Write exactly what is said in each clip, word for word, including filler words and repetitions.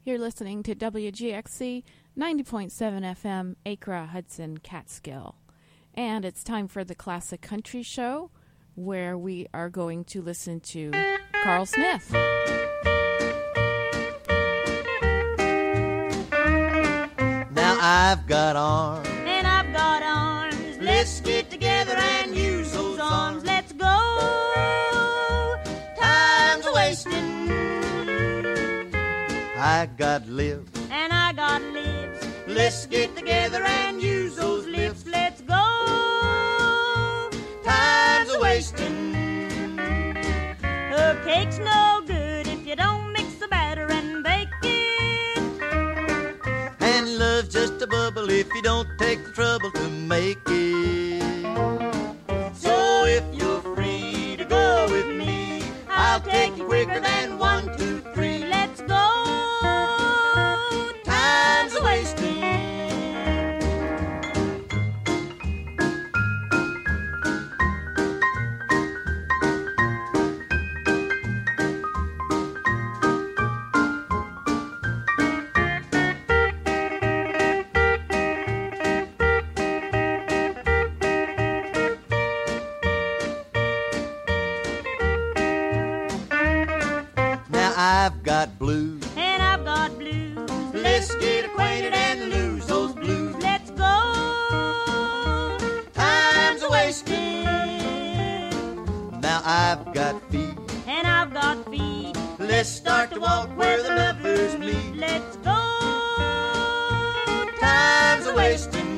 You're listening to W G X C ninety point seven F M, Acra, Hudson, Catskill. And it's time for the Classic Country Show, where we are going to listen to Carl Smith. Now I've got arms, and I've got arms. Let's get together and use those arms. Let's go. Time's a wasting. I got lips, and I got lips. Let's get together and use those lips. Let's go. Time's a wasting. A cake's no good if you don't mix the batter and bake it. And love's just a bubble if you don't take the trouble to make it. So if you're free to go with me, I'll take you quicker than one, two, three. Let's go. Time's a wasting. I've got blues, and I've got blues. Let's get acquainted and lose those blues. Let's go. Time's a wasting. Now I've got feet, and I've got feet. Let's start to walk where the lovers meet. Let's go. Time's a wasting.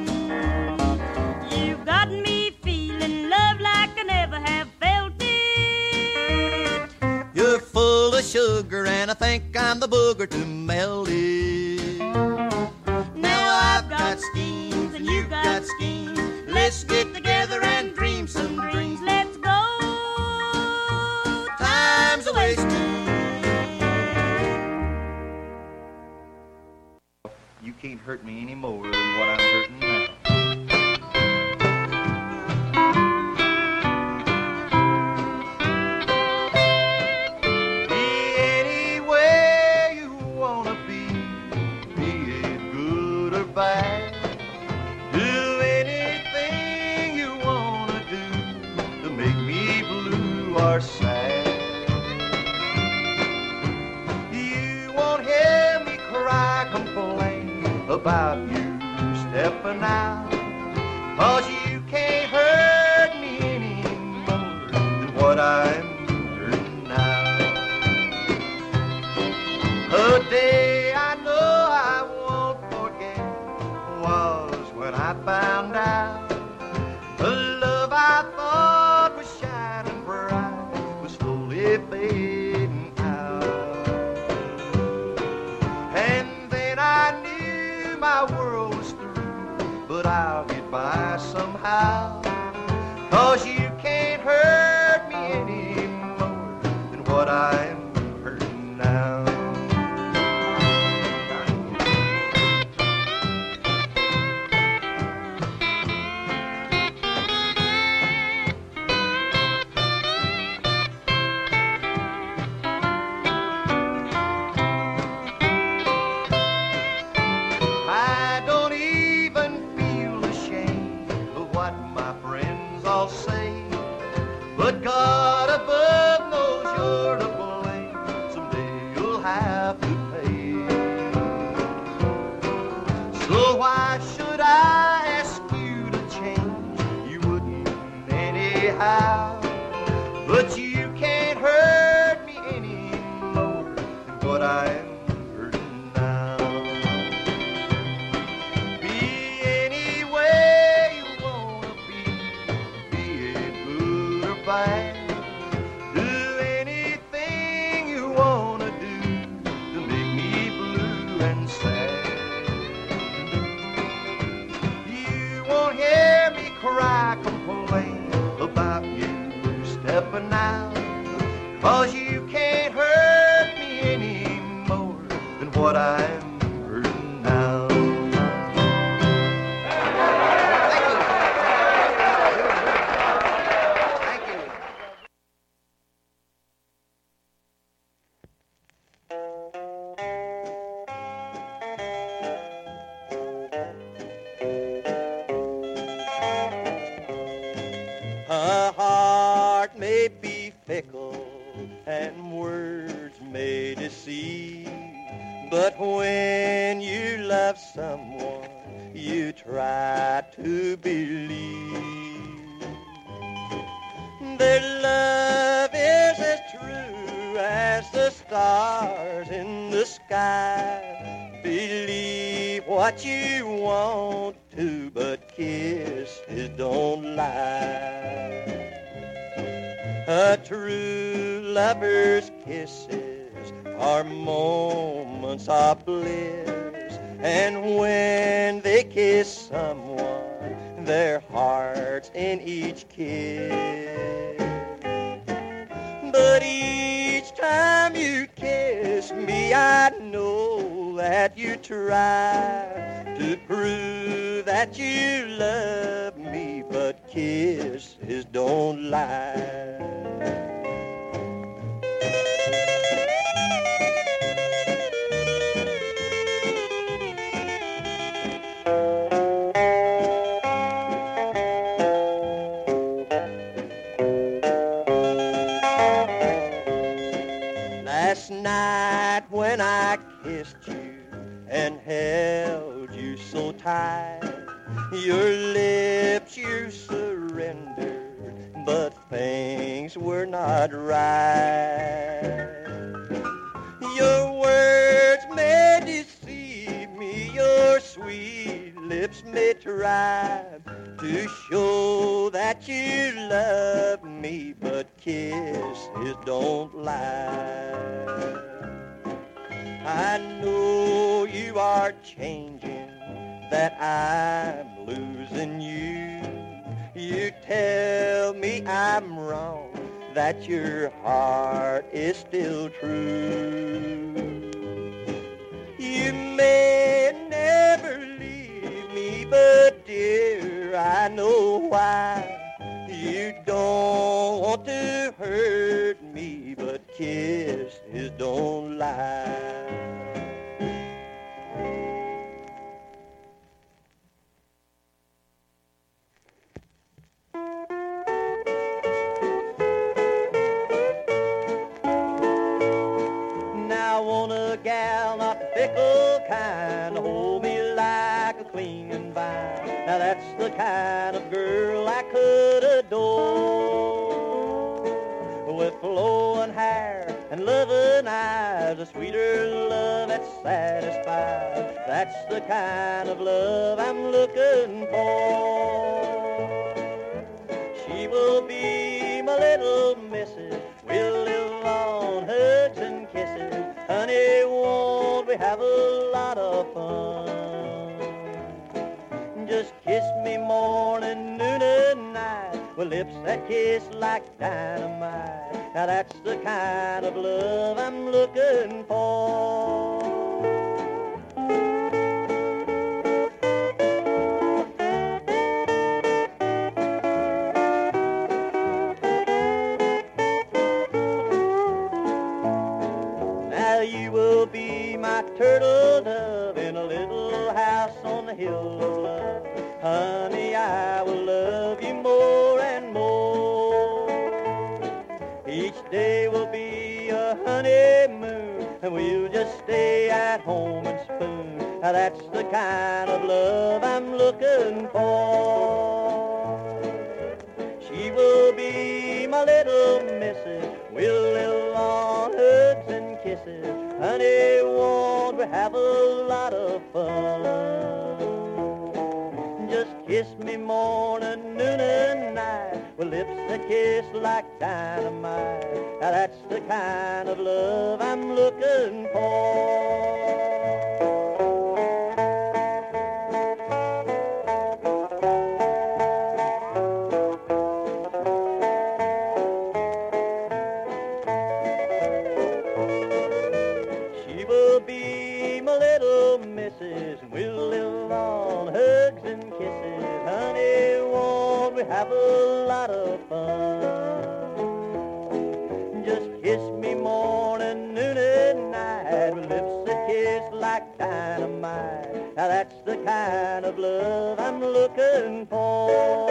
You've got me feeling love like I never have felt it. You're full of sugar and I think I'm the booger to melt it. Now I've got schemes and you've got schemes. Let's get together and dream some dreams. Let's go. Time's a wasting. You can't hurt me any more than what I'm hurting now. Do anything you wanna do to make me blue or sad. You won't hear me cry, complain about you stepping out, 'cause you can't hurt me any more than what I'm hurting now. A day I know I won't forget was when I found out the love I thought was shining bright was slowly fading out. And then I knew my world was through, but I'll get by somehow, 'cause you can't hurt me any more than what I'm hurting now. But God above knows you're to blame. Someday you'll have to pay. So why should I ask you to change? You wouldn't anyhow. But you can't hurt me any more than what I am hurting now. Be any way you wanna be, be it good or bad. Do anything you wanna do to make me blue and sad. You won't hear me cry, complain about you stepping out, 'cause you can't hurt me any more than what I'm hurting now. deceive. But when you love someone, you try to believe. Their love is as true as the stars in the sky. Believe what you want to, but kisses don't lie. A true lover's kisses are moments of bliss, and when they kiss someone, their heart's in each kiss. But each time you kiss me, I know that you try to prove that you love me, but kisses don't lie. Last night when I kissed you and held you so tight, your lips you surrendered, but things were not right. Your words may deceive me, your sweet lips may try to show that you love me, but kisses don't lie. I know you are changing, that I'm losing you. You tell me I'm wrong, that your heart is still true. You may never leave me, but dear, I know why. You don't want to hurt me, but kisses don't lie. Now I want a gal, not the fickle kind, to hold me like a clinging vine. Now that's the kind of girl I could adore. With flowing hair and loving eyes, a sweeter love that satisfies. That's the kind of love I'm looking for. She will be my little missus. We'll live on hugs and kisses. Honey, won't we have a lot of fun? Just kiss me morning, noon, and night, with lips that kiss like dynamite. Now that's the kind of love I'm looking for. Now you will be my turtle dove in a little house on the hill of love. Honey, I will love you more and more. Each day will be a honeymoon, and we'll just stay at home and spoon. Now that's the kind of love I'm looking for. She will be my little missus. We'll live on hugs and kisses. Honey, won't we have a lot of fun? Just kiss me morning, noon, and night, with lips that kiss like dynamite. Now that's the kind of love I'm looking for. She will be my little missus, and we'll live on hugs and kisses. Honey, won't we have a lot of fun? Just kiss me morning, noon, and night, with lips that kiss like dynamite. Now that's the kind of love I'm looking for.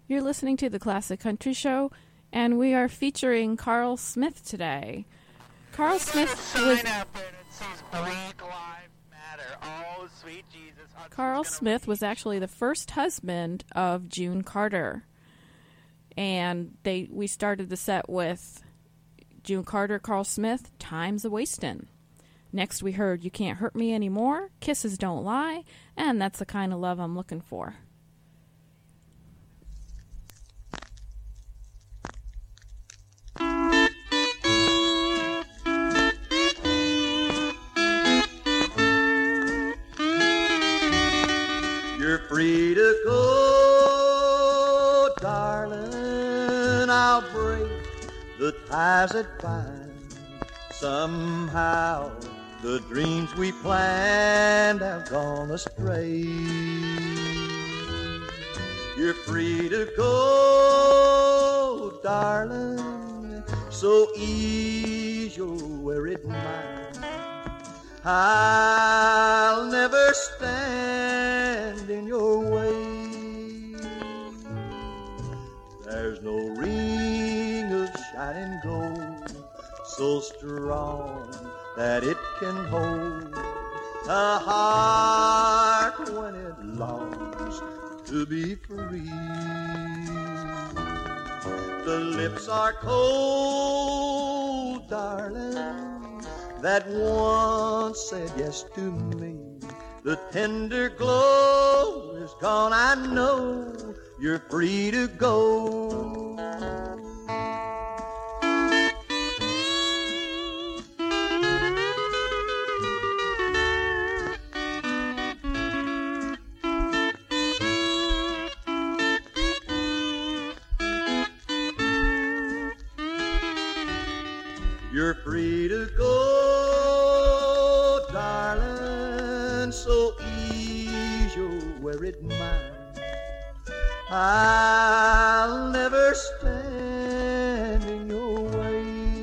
You're listening to the Classic Country Show, and we are featuring Carl Smith today. Carl Smith was oh, sweet Jesus. Carl Smith was actually the first husband of June Carter, and they we started the set with June Carter, Carl Smith, Time's a Wastin'. Next we heard You Can't Hurt Me Anymore, Kisses Don't Lie, and That's the Kind of Love I'm Looking For. You're free to go, darling. I'll break the ties that bind. Somehow the dreams we planned have gone astray. You're free to go, darling. So ease your worried mind. I'll never stand in your way. There's no ring of shining gold so strong that it can hold a heart when it longs to be free. The lips are cold, darling, that once said yes to me. The tender glow is gone, I know. You're free to go. You're free to go, darling, so ease your worried mind. I'll never stand in your way.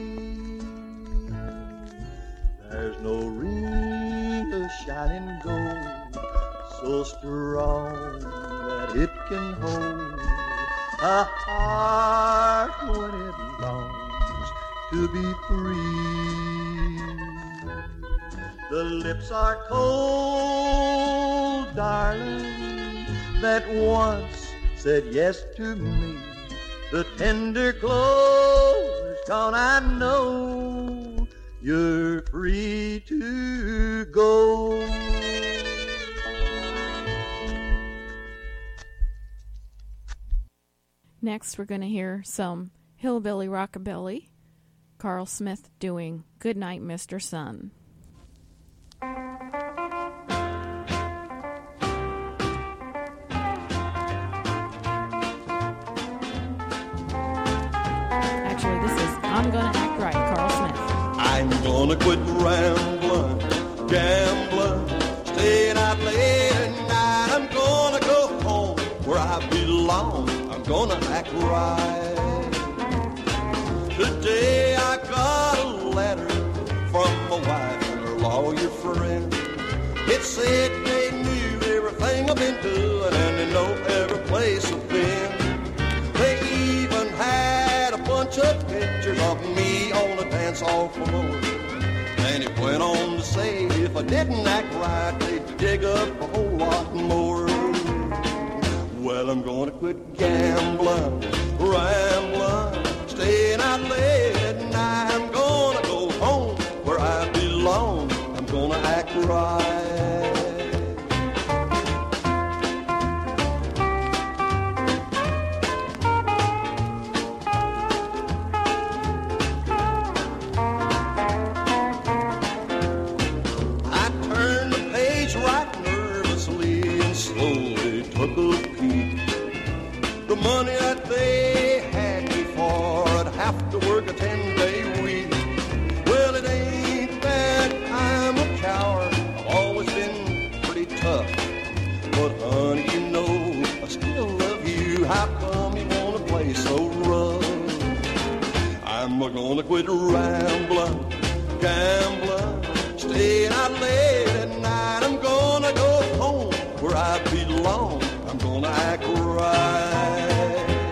There's no ring of shining gold so strong that it can hold a heart when it longs to be free. The lips are cold, darling, that once said yes to me. The tender glow is gone, I know. You're free to go. Next, we're going to hear some hillbilly rockabilly. Carl Smith doing Good Night, Mister Sun. Actually, this is I'm Gonna Act Right, Carl Smith. I'm gonna quit rambling, gambling, staying out late at night. I'm gonna go home where I belong. I'm gonna act right. Today I got a letter from my wife and her lawyer friend. It said they knew everything I've been doing and they know every place I've been. They even had a bunch of pictures of me on the dance hall floor. And it went on to say if I didn't act right, they'd dig up a whole lot more. Well, I'm gonna quit gambling, rambling, staying out late at night. I'm gonna go home where I belong. I'm gonna act right. I turned the page right nervously and slowly took a peek. The money that they had me for, I'd have to work a ten-day week. Well, it ain't that I'm a coward. I've always been pretty tough. But, honey, you know I still love you. How come you want to play so rough? I'm gonna quit rambling, gambling, staying out late at night. I'm gonna go home where I belong. I'm gonna act right.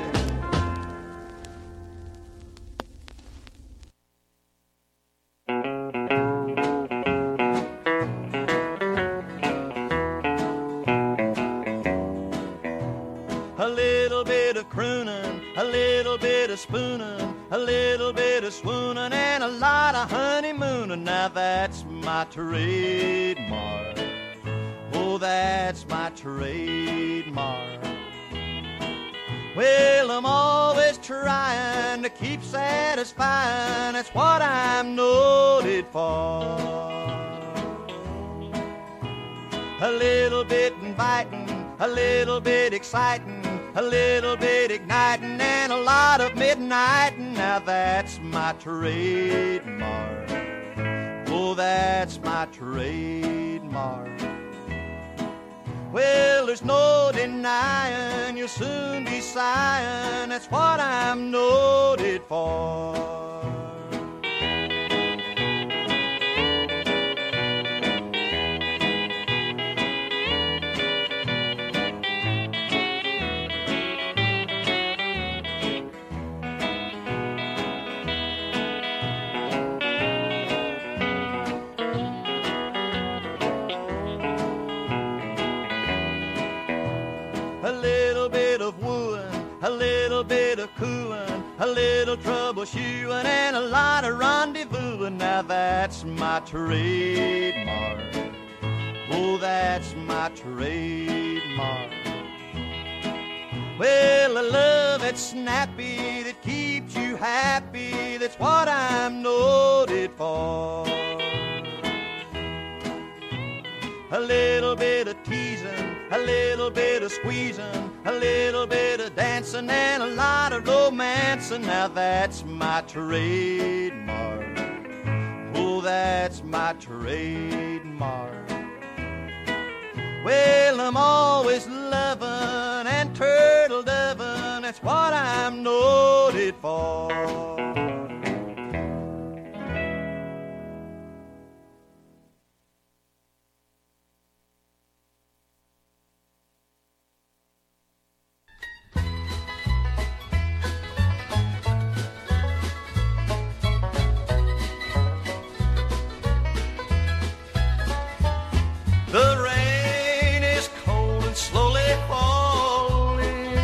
a little bit of spooning, a little bit of swooning, and a lot of honeymooning. Now that's my trademark. Oh, that's my trademark. Well, I'm always trying to keep satisfying. That's what I'm noted for. A little bit inviting, a little bit exciting, a little bit igniting, and a lot of midnighting. Now that's my trademark. Oh, that's my trademark. Well, there's no denying you'll soon be sighing. That's what I'm noted for. A little bit of cooing, a little troubleshooting, and a lot of rendezvousing. Now that's my trademark. Oh, that's my trademark. Well, a love that's snappy, that keeps you happy, that's what I'm noted for. A little bit of teasing, a little bit of squeezing, a little bit of dancing, and a lot of romancing. Now that's my trademark. Oh, that's my trademark. Well, I'm always loving and turtle doving. That's what I'm noted for. The rain is cold and slowly falling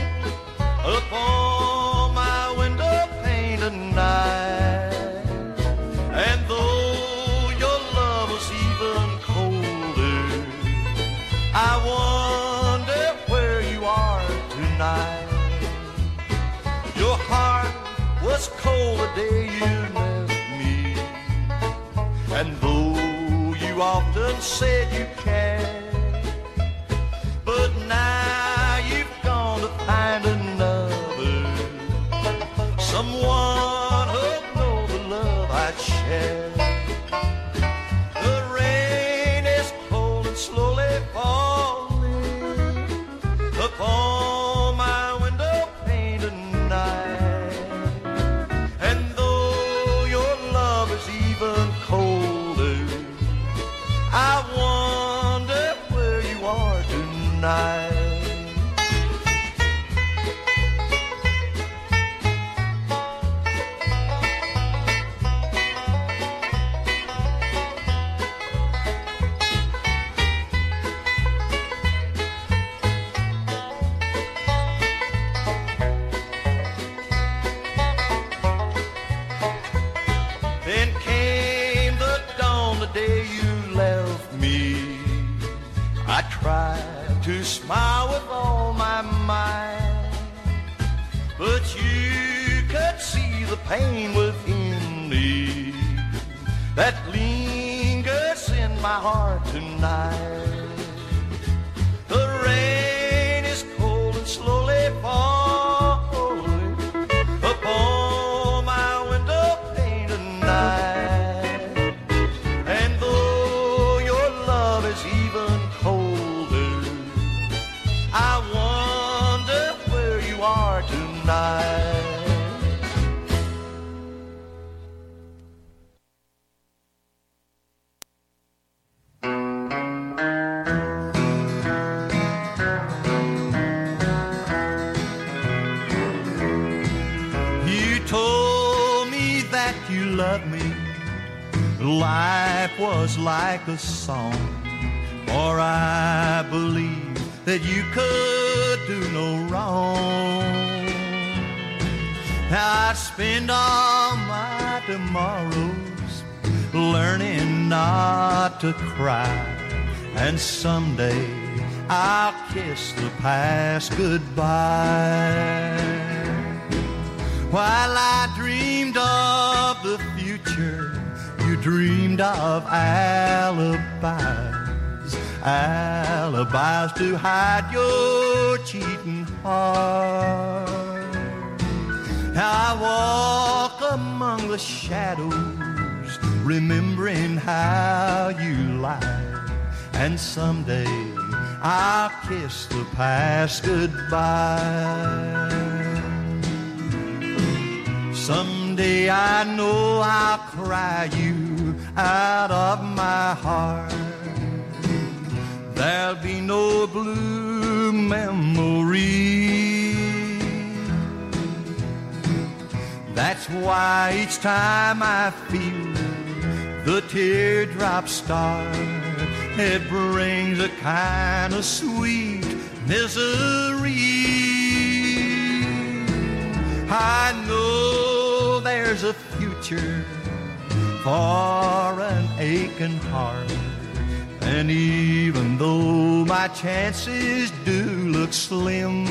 upon my window pane tonight. And though your love was even colder, I wonder where you are tonight. Your heart was cold the day you left me, and though you often said you cared, but now you've gone to find another, someone who'll know the love I'd share. The rain is cold and slowly falling upon my window pane tonight, and though your love is even colder, I wonder where you are tonight. Then came the dawn, the day you left me. I tried to smile with all my might, but you could see the pain within me that lingers in my heart tonight. The rain is cold and slowly falling upon my window pane tonight, and though your love is even colder, I wonder where you are tonight. You told me that you loved me, life was like a song, for I believe that you could do no wrong. I'd spend all my tomorrows learning not to cry, and someday I'll kiss the past goodbye. While I dreamed of the future, you dreamed of alibis, alibis to hide your cheating heart. I walk among the shadows, remembering how you lied, and someday I'll kiss the past goodbye. Someday I know I'll cry you out of my heart. There'll be no blue memory. That's why each time I feel the teardrops start, it brings a kind of sweet misery. I know there's a future for an aching heart, and even though my chances do look slim,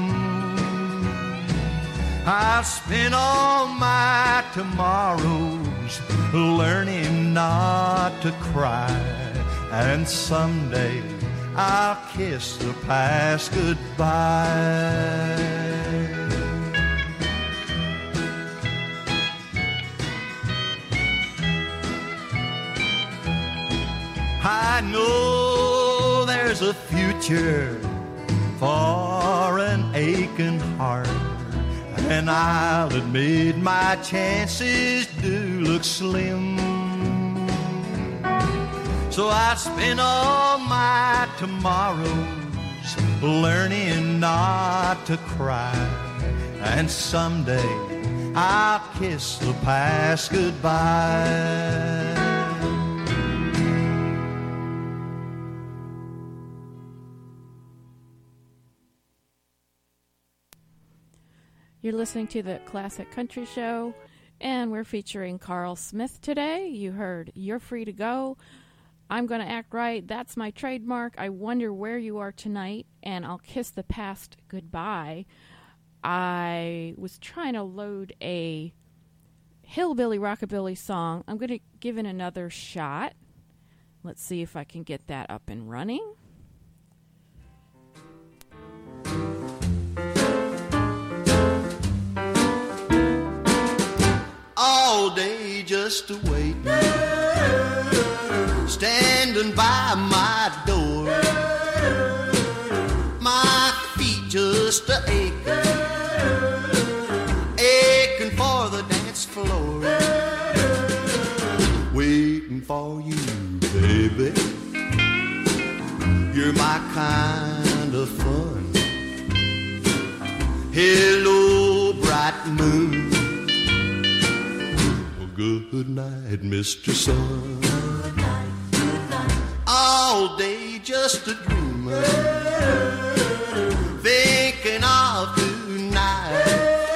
I'll spend all my tomorrows learning not to cry, and someday I'll kiss the past goodbye. I know there's a future for an aching heart, and I'll admit my chances do look slim. So I spend all my tomorrows learning not to cry, and someday I'll kiss the past goodbye. You're listening to the Classic Country Show, and we're featuring Carl Smith today. You heard You're Free to Go, I'm Gonna Act Right, That's My Trademark, I Wonder Where You Are Tonight, and I'll Kiss the Past Goodbye. I was trying to load a hillbilly rockabilly song. I'm going to give it another shot. Let's see if I can get that up and running. All day just a waiting, standing by my door, my feet just a aching, aching for the dance floor, waiting for you, baby. You're my kind of fun. Hello, bright moon. Good night, Mister Sun. Good night, good night. All day just a dreamer, thinking of tonight.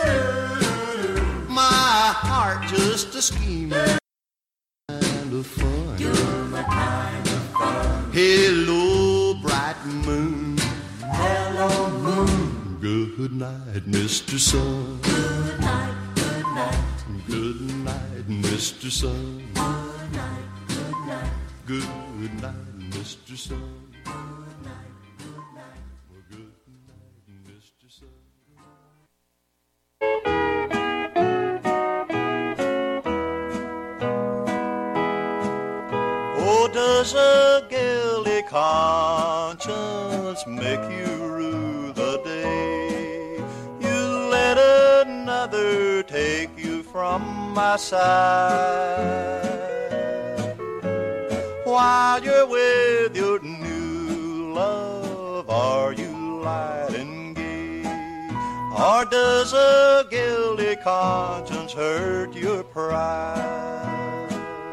My heart just a scheming, kind of fun. You're my kind of fun. Hello, bright moon. Hello, moon. Good night, Mister Sun. Good night, good night. Good night, Mister Sun. Good night, good night. Good night, Mister Sun. Good night, good night. Good night, Mister Sun. Oh, does a guilty conscience make you rue the day you let another take you from my side? While you're with your new love, are you light and gay? Or does a guilty conscience hurt your pride?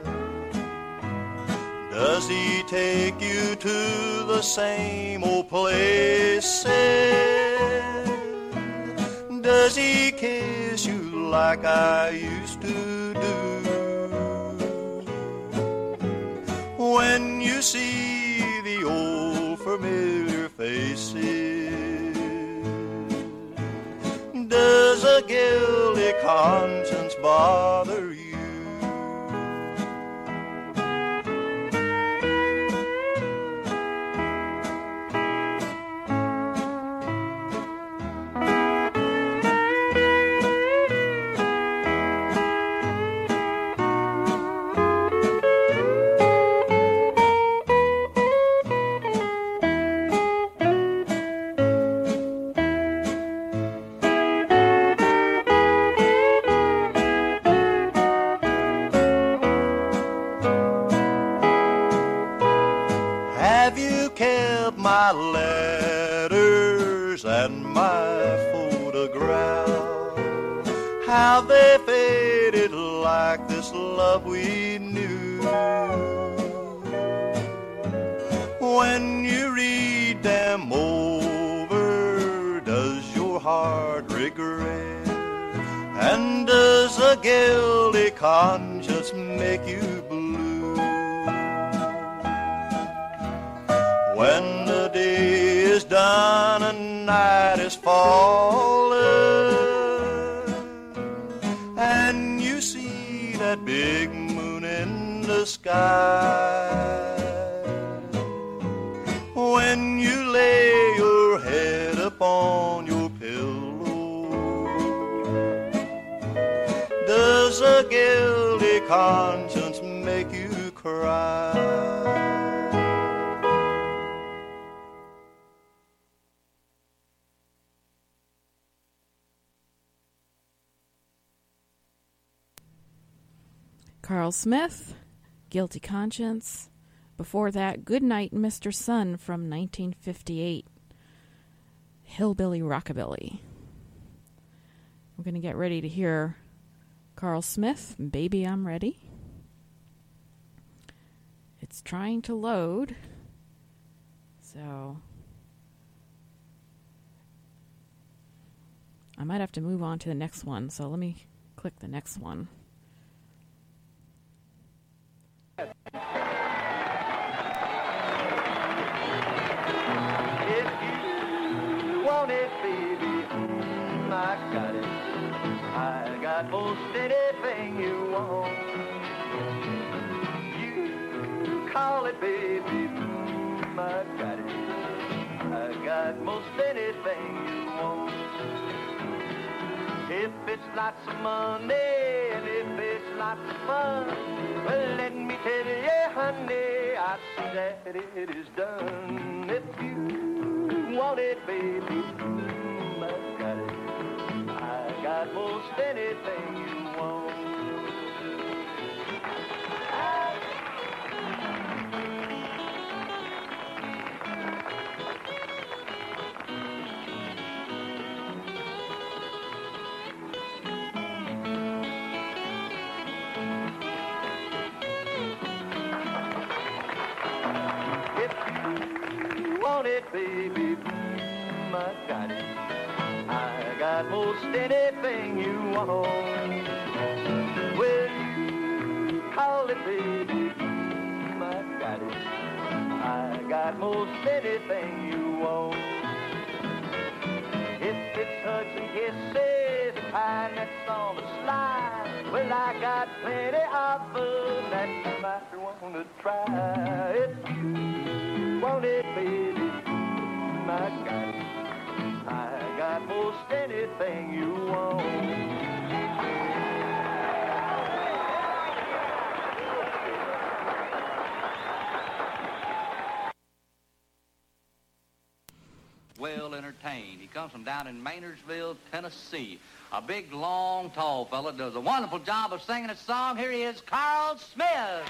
Does he take you to the same old places? Does he kiss you like I used to do. When you see the old familiar faces, does a guilty conscience bother you? My letters and my photograph, how they faded like this love we knew. When you read them over, does your heart regret? And does a guilty conscience make you blue? When the day is done and night is falling, and you see that big moon in the sky, when you lay your head upon your pillow, does a guilty conscience make you cry? Carl Smith, Guilty Conscience. Before that, Good Night, Mister Sun from nineteen fifty-eight. Hillbilly Rockabilly. We're going to get ready to hear Carl Smith, Baby I'm Ready. It's trying to load. So I might have to move on to the next one. So let me click the next one. If you want it, baby, mm, I got it. I got most anything you want. You call it, baby, mm, I got it. I got most anything you want. If it's lots of money and if it's lots of fun, well, let me tell you, honey, I see that it is done. If you want it, baby, mm, I got it. I got most anything you want. It, baby, mm, I got it. I got most anything you want. Well, you call it, baby, mm, I got it. I got most anything you want. If it's hugs and kisses, pine that's on the slide, well, I got plenty of them that you might want to try. If you want it, baby, I got it. I got most anything you want. Well entertained. He comes from down in Maynardsville, Tennessee. A big, long, tall fella does a wonderful job of singing a song. Here he is, Carl Smith.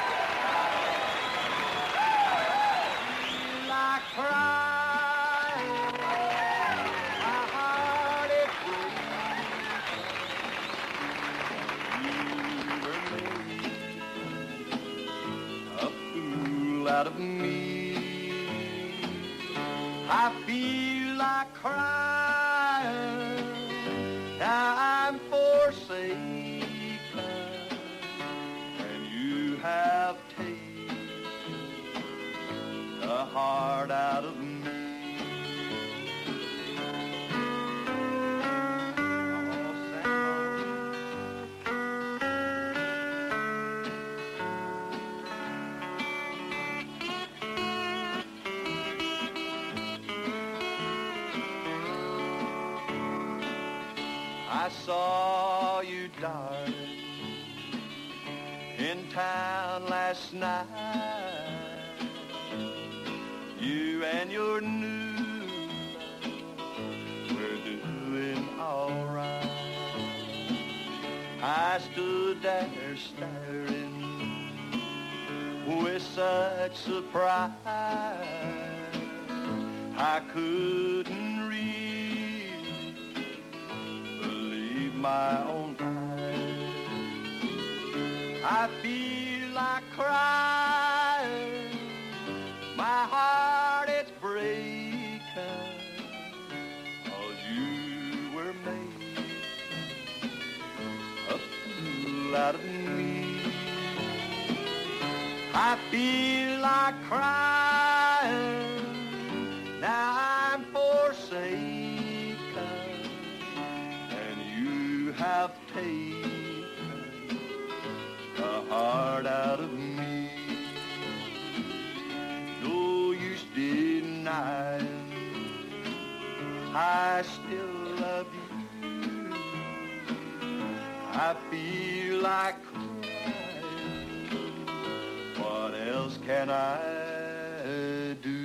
Like crying. Out of me, I feel like crying. I'm forsaken, and you have taken the heart out of me. I saw you, darling, in town last night. You and your new love were doing all right. I stood there staring with such surprise. I couldn't really believe my own eyes. I feel like crying. My heart is breaking, 'cause you were made a fool out of me. I feel like crying. Now I'm forsaken, and you have taken the heart out of me. No use denying, I still love you. I feel like crying. What else can I do?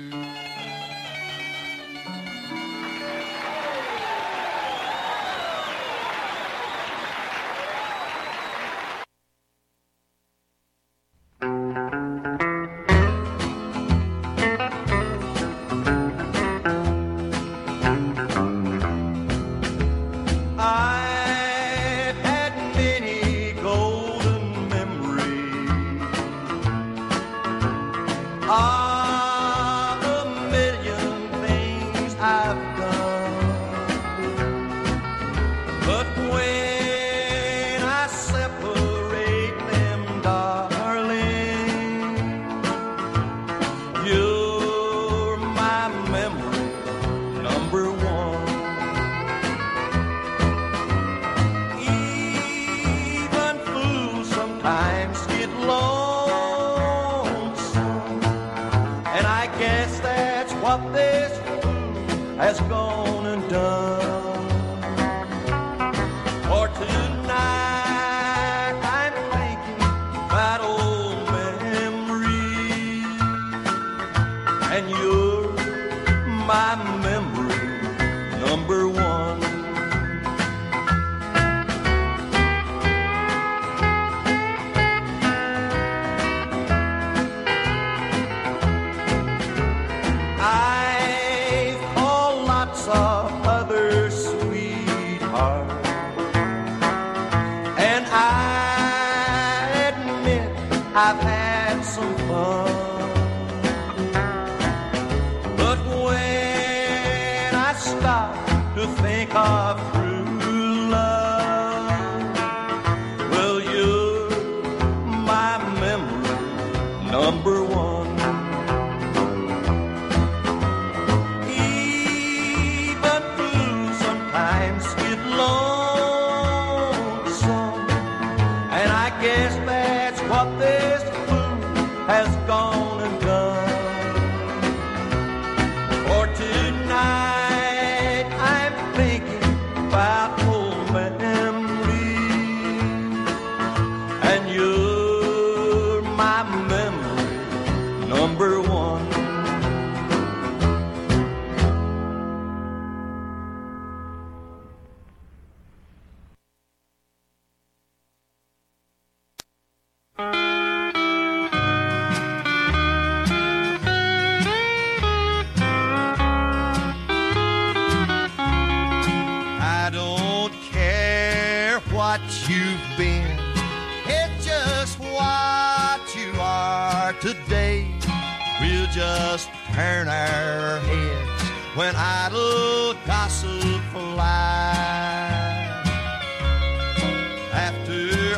Has gone and done. For tonight I'm thinking about old memories, and you're my memory number one. I've had some fun, but when I stop to think of true love, well, you're my memory number one. Even fools sometimes get lonesome, and I guess that's what this has gone and done. For tonight I'm thinking about old memories, and you're my memory number one. You've been, it's just what you are today. We'll just turn our heads when idle gossip flies.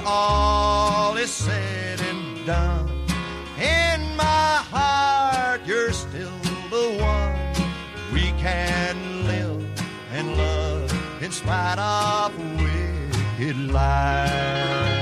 all is said and done, in my heart you're still the one. We can live and love in spite of wicked lies.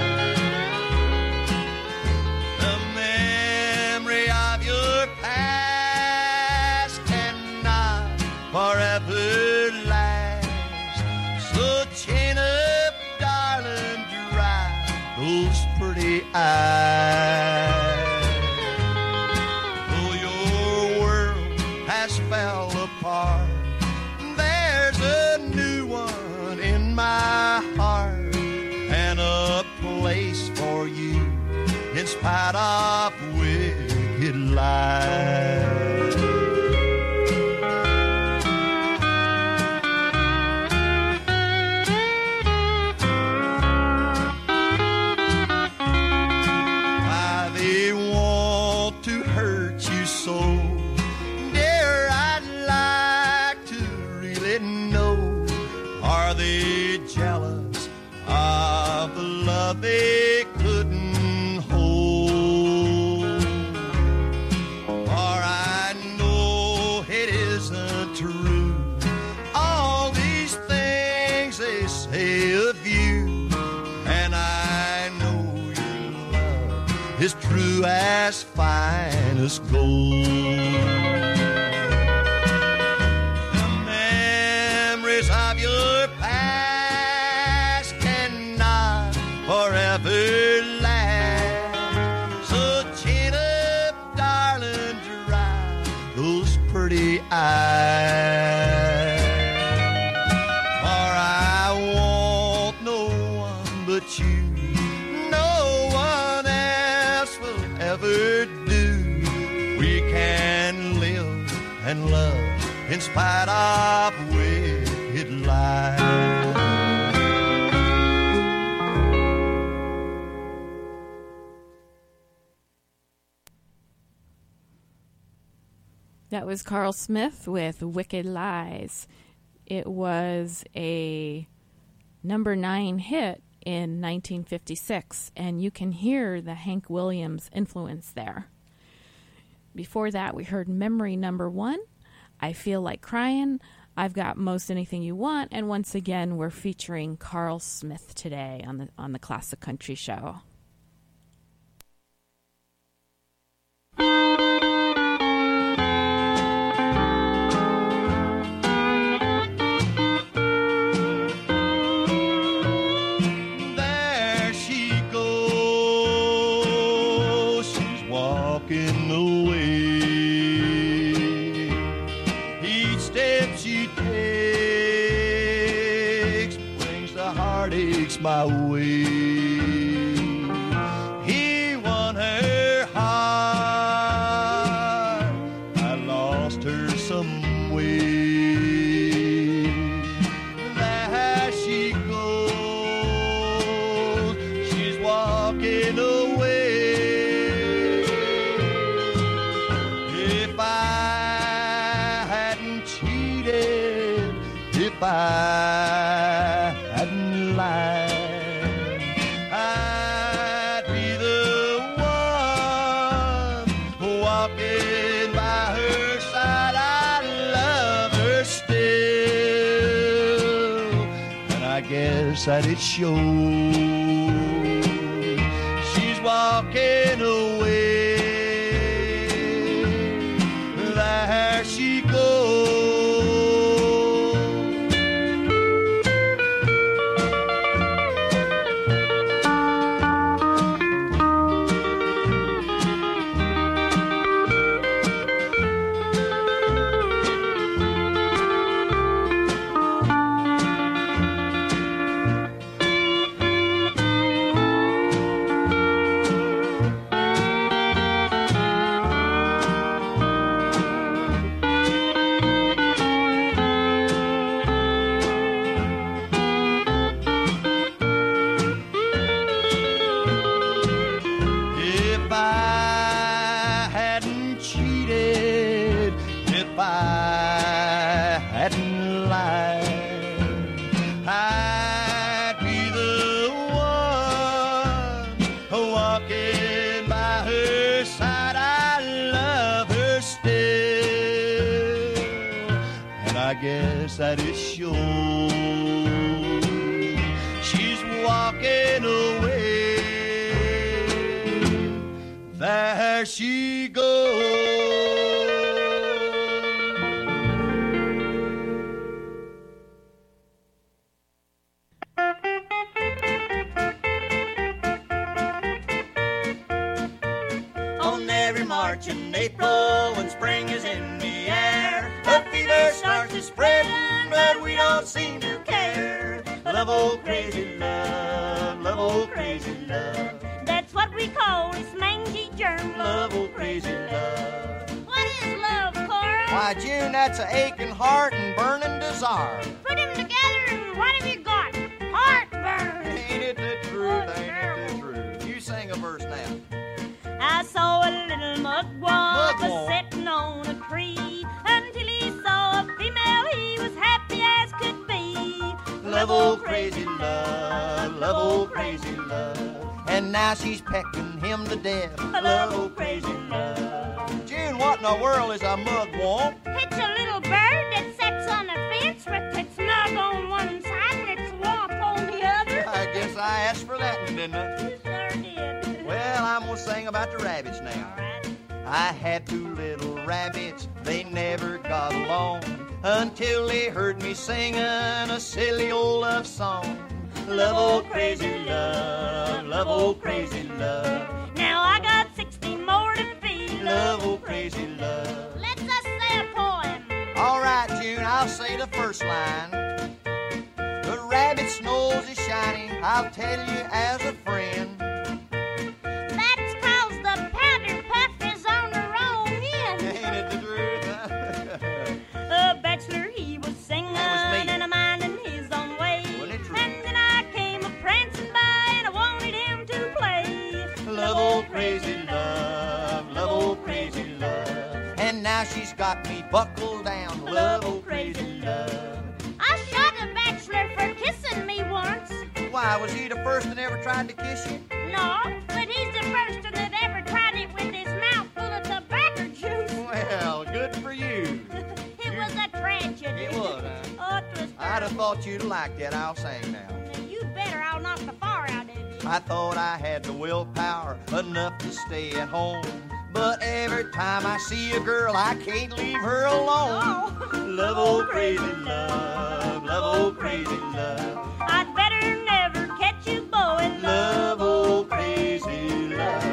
The memory of your past cannot forever last. So chin up, darling, dry those pretty eyes. Though your world has fell apart, there's a new one in my heart, and a place for you in spite of wicked lies. Why they want to hurt you so, dear, I'd like to really know. Are they jealous of the love they couldn't hold? For I know it isn't true, all these things they say of you, and I know your love is true as finest gold. The memories of your past cannot forever last. So chin up, darling, dry those pretty eyes. For I want no one but you, no one else will ever do. We can live and love in spite of wicked lies. That was Carl Smith with Wicked Lies. It was a number nine hit in nineteen fifty-six, and you can hear the Hank Williams influence there. Before that, we heard Memory Number One, I Feel Like Crying, I've Got Most Anything You Want, and once again, we're featuring Carl Smith today on the on the Classic Country Show. There she goes, she's walking away. Each step she takes brings the heartaches my way. He won her heart, I lost her some way. There she goes, she's walking away. If I hadn't cheated, if I hadn't lied, I'd be the one walking by her side. I love her still, and I guess that it shows. She's walking away. There she goes. guess that is sure. She's walking away. There she goes. On every March and April, when spring is in the air, the fever starts to spread, but we don't seem to care. Love, oh crazy love, love, oh crazy love. That's what we call this mangy germ. Love, oh crazy love. What is love, Cora? Why, June, that's an aching heart and burning desire. Put them together and what have you got? Heartburn. Ain't it the truth, ain't it the truth? You sing a verse now. I saw a little mugwump Mugwump. sitting on a tree until he saw a female he was happy as could be. Love, oh crazy love, love, oh crazy love. And now she's pecking him to death. Love, oh crazy love. June, what in the world is a mugwump? It's a little bird that sits on a fence with its mug on one side and its wump on the other. I guess I asked for that one, didn't I? You sure did. Well, I'm gonna sing about the rabbits All now. right. I had two little rabbits, they never got along until they heard me singing a silly old love song. Love, oh crazy love, love, oh crazy love. Now I got sixty more to feed. Love, oh crazy love. Let's us say a poem. All right, June, I'll say the first line. The rabbit's nose is shiny, I'll tell you as a friend. That's 'cause the powder puff is on the wrong end. Ain't it the truth? The bachelor, he was singing That was me. and a minding his own way. Wasn't it true? And then I came a prancing by and I wanted him to play. Love, oh crazy love, love, oh crazy love. And now she's got me buckled down. Love, oh crazy love. I shot a bachelor for kissing me once. Why, was he the first that ever tried to kiss you? No, but he's the first one that ever tried it with his mouth full of tobacco juice. Well, good for you. It was a tragedy. It was, huh? Oh, it was I'd have thought you'd like that. I'll sing now. terrible. You better, I'll knock the far out of you. I thought I had the willpower enough to stay at home. But every time I see a girl, I can't leave her alone. Oh. Love, oh crazy love, love, oh crazy love. I'd better never catch you blowing Love, oh crazy love.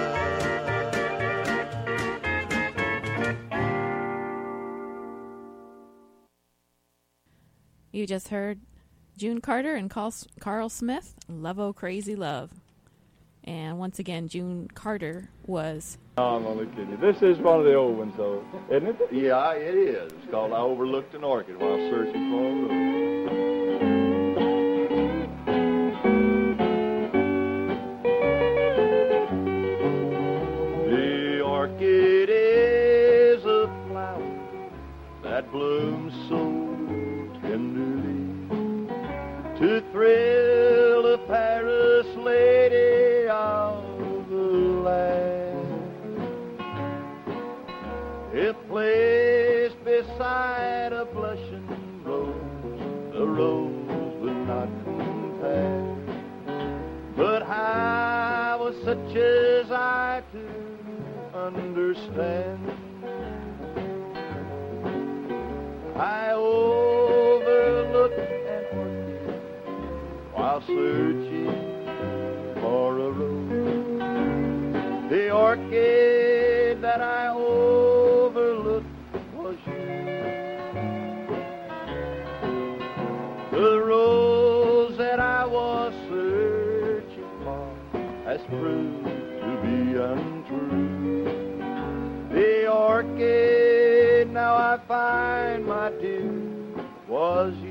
You just heard June Carter and Carl, Carl Smith, Love O Crazy Love. And once again, June Carter was... No, I'm only kidding you. This is one of the old ones, though, isn't it? Yeah, it is. It's called I Overlooked an Orchid While Searching for a Rose. The orchid is a flower that blooms so tenderly to thrill the Paris lady of the land. If placed beside a blushing rose, the rose would not compare. But how was such as I to understand? I overlooked an orchid while searching for a rose. The orchid that I overlooked was you. The rose that I was searching for has proved to be untrue. The orchid now I find, my dear, was you.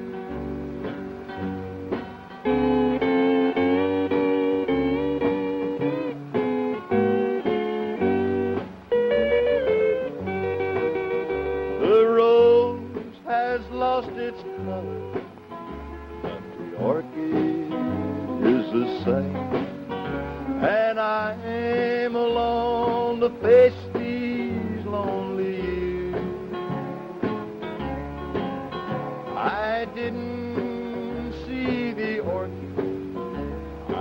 Lost its color, but the orchid is the same. And I am alone to face these lonely years.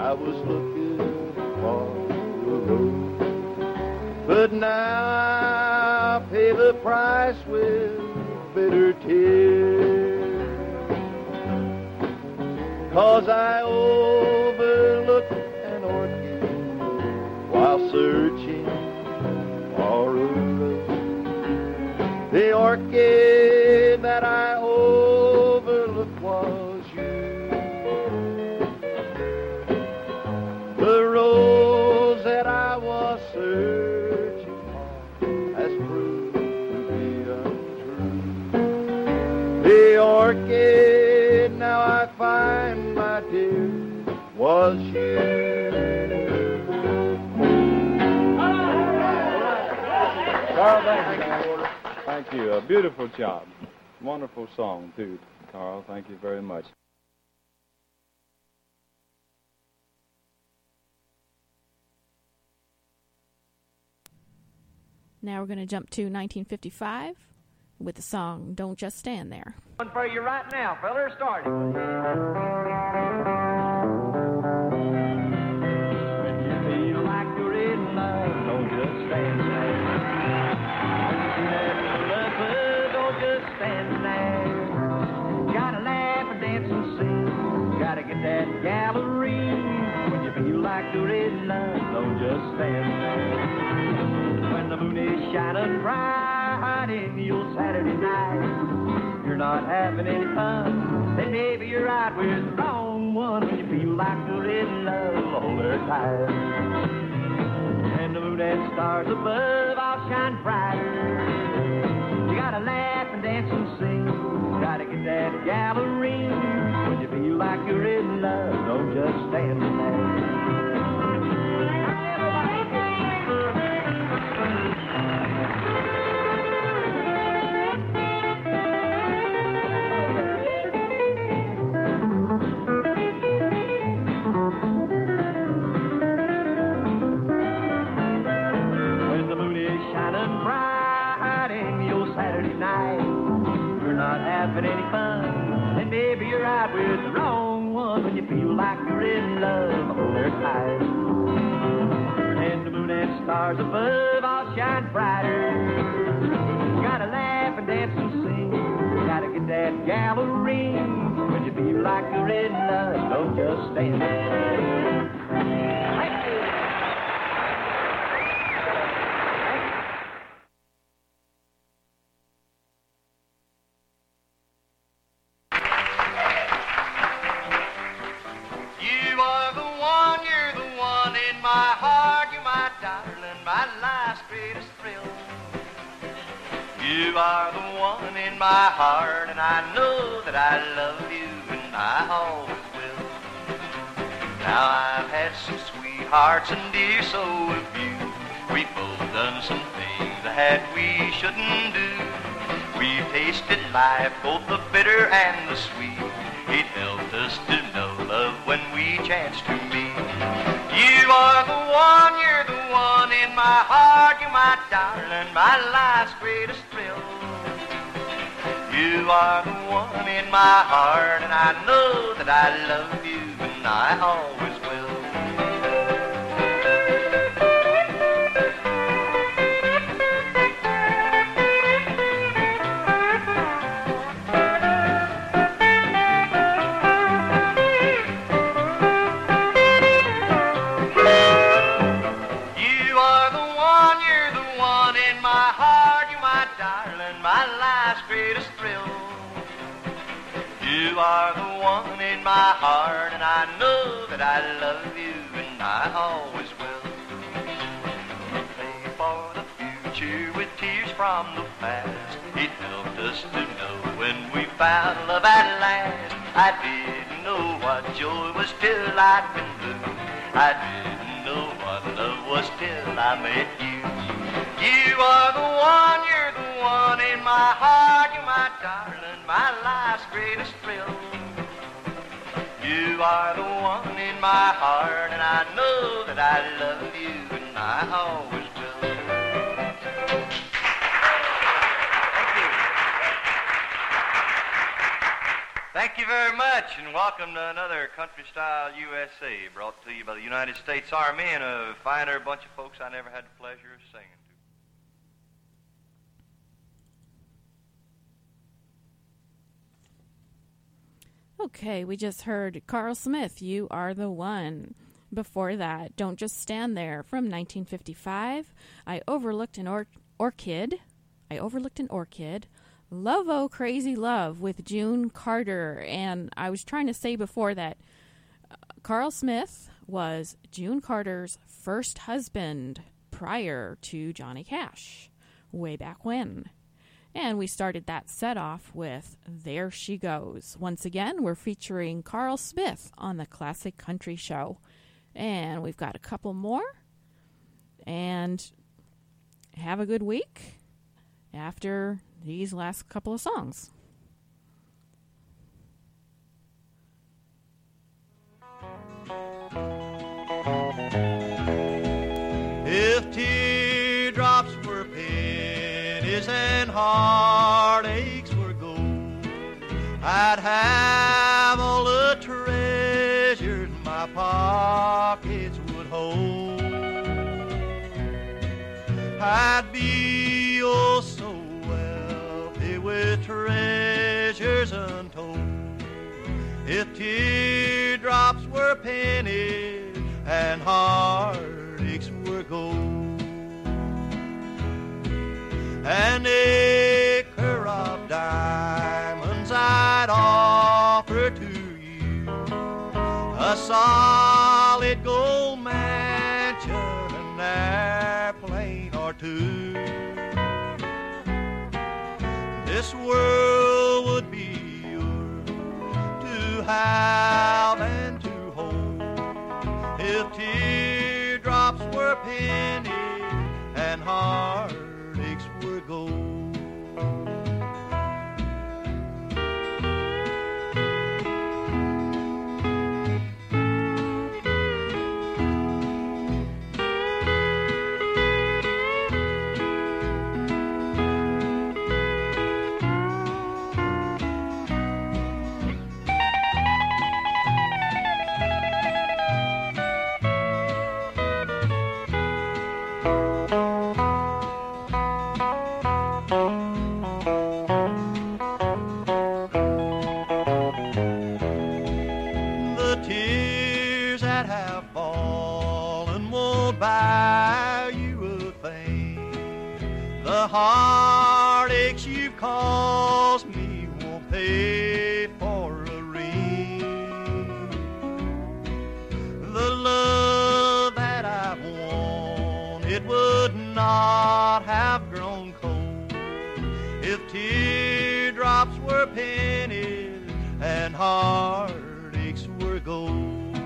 I was looking for the road. But now I pay the price with bitter tears, 'cause I overlooked an orchid while searching for a rose. The orchid that I overlooked was you. The rose that I was searching for has proved to be untrue. The orchid now I find, my dear, was you. Carl, thank you. Thank you. A beautiful job. Wonderful song, too, Carl. Thank you very much. Now we're going to jump to nineteen fifty-five with the song Don't Just Stand There. One for you right now, fella. Start it. When you feel like you're in love, don't just stand there. When you see that lover, don't just stand there. Gotta laugh and dance and sing. Gotta get that gallery. When you feel like you're in love, don't just stand there. When the moon is shining bright in your Saturday night, you're not having any fun, then maybe you're right with the wrong one. When you feel like you're in love, hold her tight. And the moon and stars above all shine brighter. You gotta laugh and dance and sing. Gotta get that gallery. When you feel like you're in love, don't just stand there. Having any fun, then maybe you're out with the wrong one. When you feel like you're in love, hold her tight. And the moon and stars above all shine brighter. You gotta laugh and dance and sing. You gotta get that gallery. When you feel like you're in love, don't just stand there. Thank you. You are the one in my heart, and I know that I love you, and I always will. Now I've had some sweethearts, and dear, so have you. We've both done some things that we shouldn't do. We've tasted life, both the bitter and the sweet. It helped us to know love when we chanced to meet. You are the one, you're the one in my heart, you're my darling, my life's greatest thrill. You are the one in my heart, and I know that I love you, and I always will. Greatest thrill. You are the one in my heart, and I know that I love you, and I always will. We play for the future with tears from the past. It helped us to know when we found love at last. I didn't know what joy was till I'd been blue. I didn't know what love was till I met you. You are the one, you're the one in my heart, you're my darling, my life's greatest thrill. You are the one in my heart, and I know that I love you, and I always will. Thank you. Thank you very much, and welcome to another Country Style U S A, brought to you by the United States Army and a finer bunch of folks I never had the pleasure of singing to. Okay, we just heard Carl Smith, You Are the One. Before that, Don't Just Stand There from nineteen fifty-five. I Overlooked an or- Orchid. I Overlooked an Orchid. Love Oh Crazy Love with June Carter. And I was trying to say before that uh, Carl Smith was June Carter's first husband prior to Johnny Cash, way back when. And we started that set off with There She Goes. Once again, we're featuring Carl Smith on the Classic Country Show. And we've got a couple more. And have a good week after these last couple of songs. If teardrops were pennies and heartaches were gold, I'd have all the treasures my pockets would hold. I'd be oh so wealthy with treasures untold. If teardrops were pennies and heartaches were gold. An acre of diamonds I'd offer to you, a solid gold mansion, an airplane or two. This world would be yours to have and to hold if teardrops were pennies and heartaches were gold. The heartaches you've caused me won't pay for a ring. The love that I've won, it would not have grown cold if teardrops were pennies and heartaches were gold.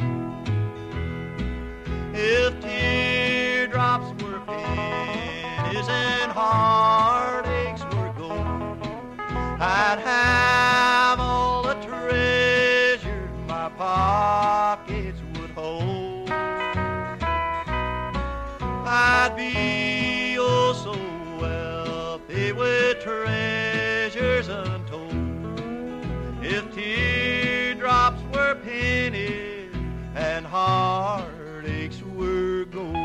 If teardrops were pennies and heartaches were gold, I'd have all the treasures my pockets would hold. I'd be oh so wealthy with treasures untold if teardrops were pennies and heartaches were gold.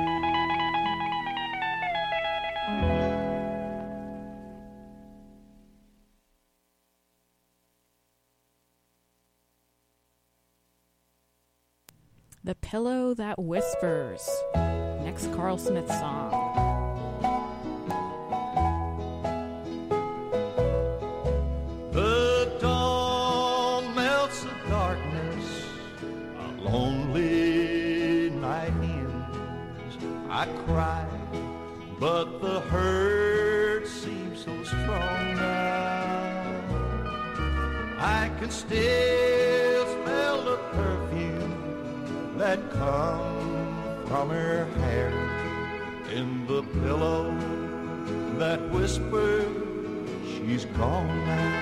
The Pillow That Whispers. Next Carl Smith song. The dawn melts the darkness, a lonely night ends. I cry, but the hurt seems so strong now. I can still smell the perfume that come from her hair in the pillow that whispers she's gone now.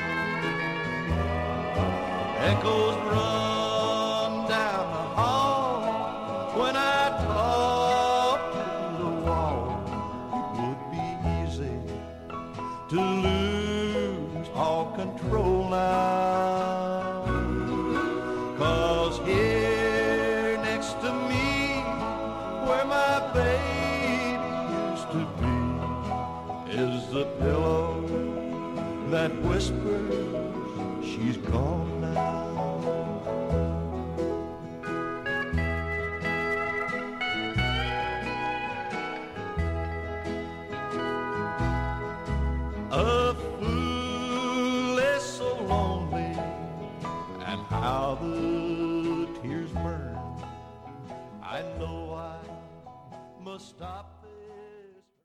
Echoes run down the hall when I talk to the wall. It would be easy to lose all control now. the pillow that whispers she's gone now. A fool is so lonely, and how the tears burn. I know I must stop.